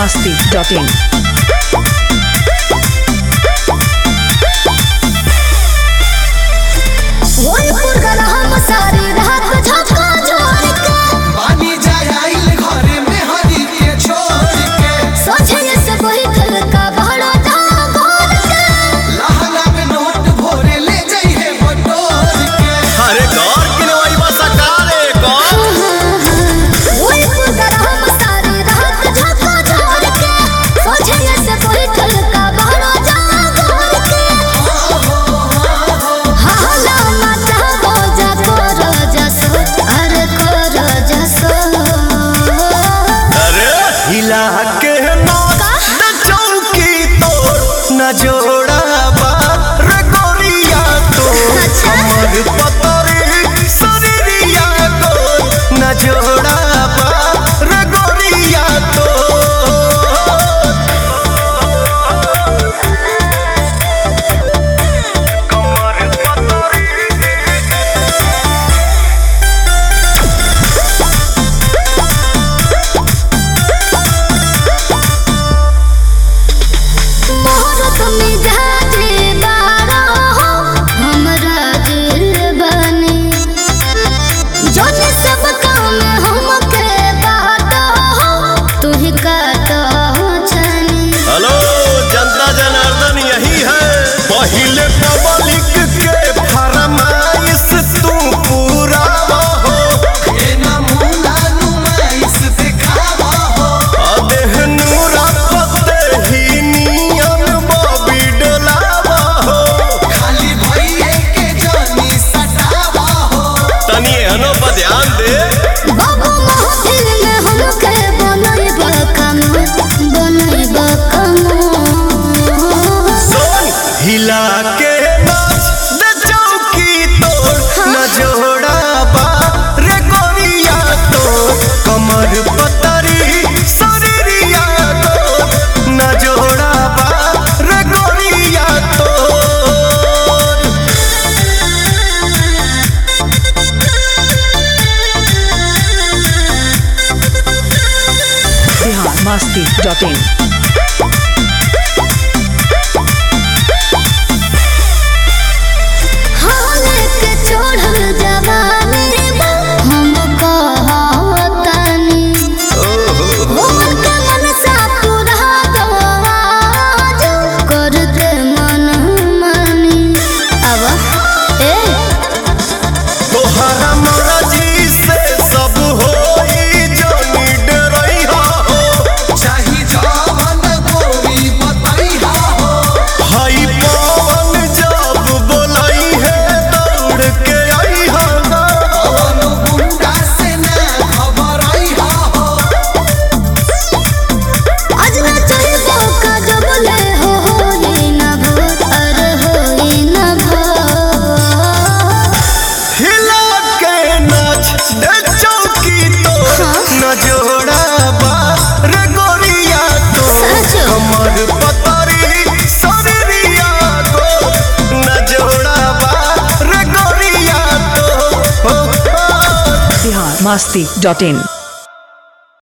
biharmasti.in जोड़ा रे गोरिया तो हमर पतरी शरीरिया को न जोड़ा रे गोरिया तो पहिले पब्लिक के फरमाइश तू पूरा हो ए नमूना नुमाइश दिखावा हो अदेह नूरा पते ही नियन बॉबी डलावा हो खाली भइए के जानी सटावा हो तनी एनो पर ध्यान दे बाबू महफिल में हमके बनइबा कम हिला के नाच दे चौकी तोड़ न जोड़ा रे गोरिया तो कमर पतरी शरीरिया तो न जोड़ा रे गोरिया तो biharmasti.in जोड़ा रे गोरिया तो हमर पतरी शरीरिया को न जोड़ा रे गोरिया तो biharmasti.in